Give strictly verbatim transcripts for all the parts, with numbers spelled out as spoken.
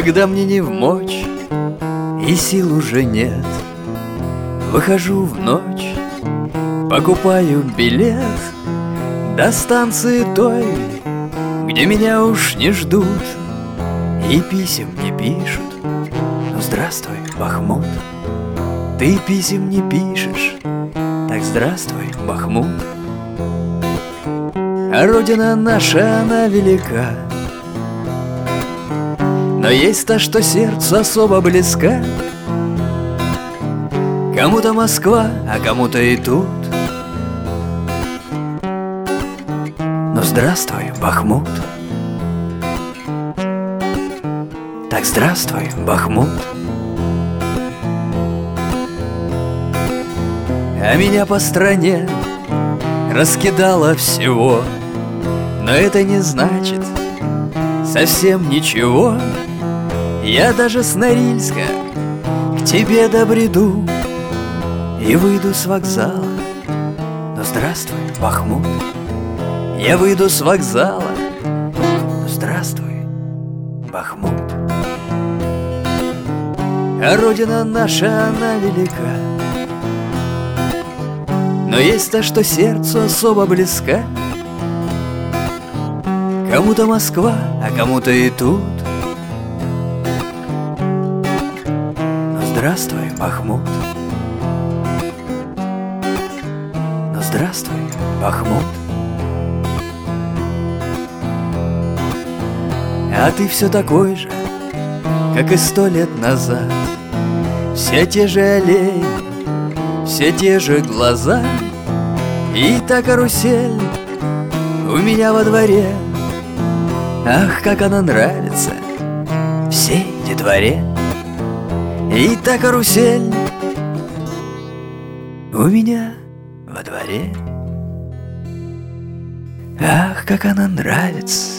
Когда мне не вмочь и сил уже нет, выхожу в ночь, покупаю билет до станции той, где меня уж не ждут и писем не пишут. Ну здравствуй, Бахмут, ты писем не пишешь, так здравствуй, Бахмут. А родина наша, она велика, но есть та, что сердцу особо близка. Кому-то Москва, а кому-то и тут. Ну здравствуй, Бахмут, так здравствуй, Бахмут. А меня по стране раскидало всего, но это не значит совсем ничего. Я даже с Норильска к тебе добреду и выйду с вокзала. Ну здравствуй, Бахмут, я выйду с вокзала. Ну здравствуй, Бахмут. А родина наша, она велика, но есть та, что сердцу особо близка. Кому-то Москва, а кому-то и тут. Ну здравствуй, Бахмут, ну здравствуй, Бахмут. А ты все такой же, как и сто лет назад. Все те же аллеи, все те же глаза, и та карусель у меня во дворе. Ах, как она нравится всей детворе. И та карусель у меня во дворе. Ах, как она нравится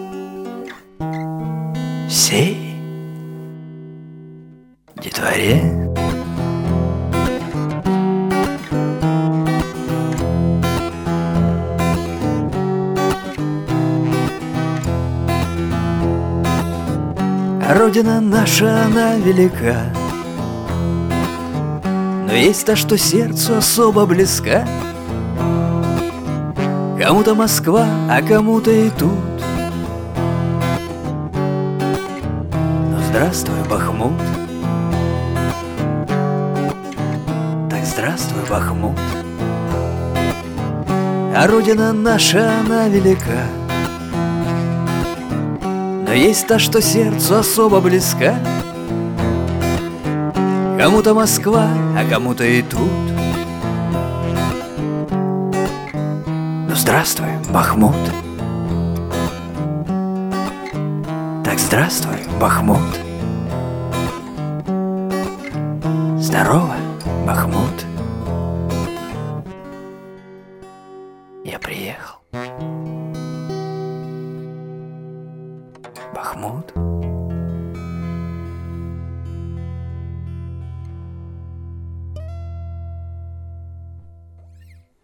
всей детворе. Родина наша, она велика, но есть та, что сердцу особо близка. Кому-то Москва, а кому-то и тут. Ну здравствуй, Бахмут, так здравствуй, Бахмут. А родина наша, она велика, но есть та, что сердцу особо близка. Кому-то Москва, а кому-то и тут. Ну здравствуй, Бахмут, так здравствуй, Бахмут. Здорово, Бахмут, я приехал. Бахмут.